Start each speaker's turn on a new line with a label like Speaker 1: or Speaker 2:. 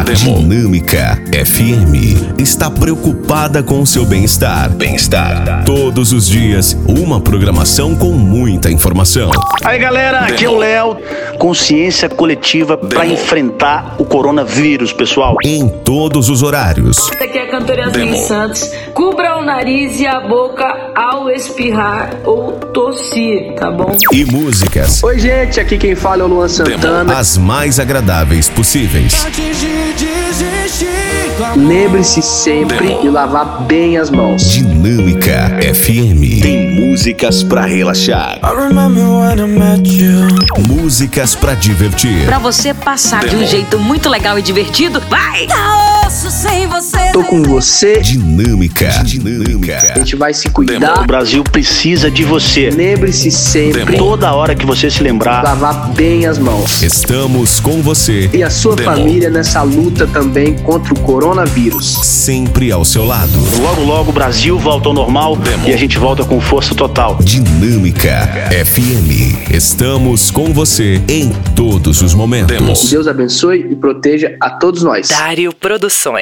Speaker 1: Dinâmica FM está preocupada com o seu bem-estar. Todos os dias, uma programação com muita informação.
Speaker 2: Aí galera, aqui é o Léo. Consciência coletiva para enfrentar o coronavírus, pessoal.
Speaker 1: Em todos os horários.
Speaker 3: Aqui é a cantora Yasmin Santos. Cubra o nariz e a boca ao espirrar ou tossir, tá bom?
Speaker 1: E músicas.
Speaker 4: Oi gente, aqui quem fala é o Luan Santana.
Speaker 1: As mais agradáveis possíveis.
Speaker 4: Lembre-se sempre de lavar bem as mãos.
Speaker 1: Dinâmica FM. Tem músicas pra relaxar. Músicas pra divertir.
Speaker 5: Pra você passar de um jeito muito legal e divertido, vai!
Speaker 4: Tô com você.
Speaker 1: Dinâmica.
Speaker 4: A gente vai se cuidar.
Speaker 2: O Brasil precisa de você.
Speaker 4: Lembre-se sempre,
Speaker 2: Toda hora que você se lembrar,
Speaker 4: lavar bem as mãos.
Speaker 1: Estamos com você.
Speaker 4: E a sua família nessa luta também contra o coronavírus.
Speaker 1: Sempre ao seu lado.
Speaker 2: logo logo o Brasil volta ao normal e a gente volta com força total.
Speaker 1: Dinâmica FM. Estamos com você em todos os momentos.
Speaker 4: Deus abençoe e proteja a todos nós.
Speaker 5: Dário Produções.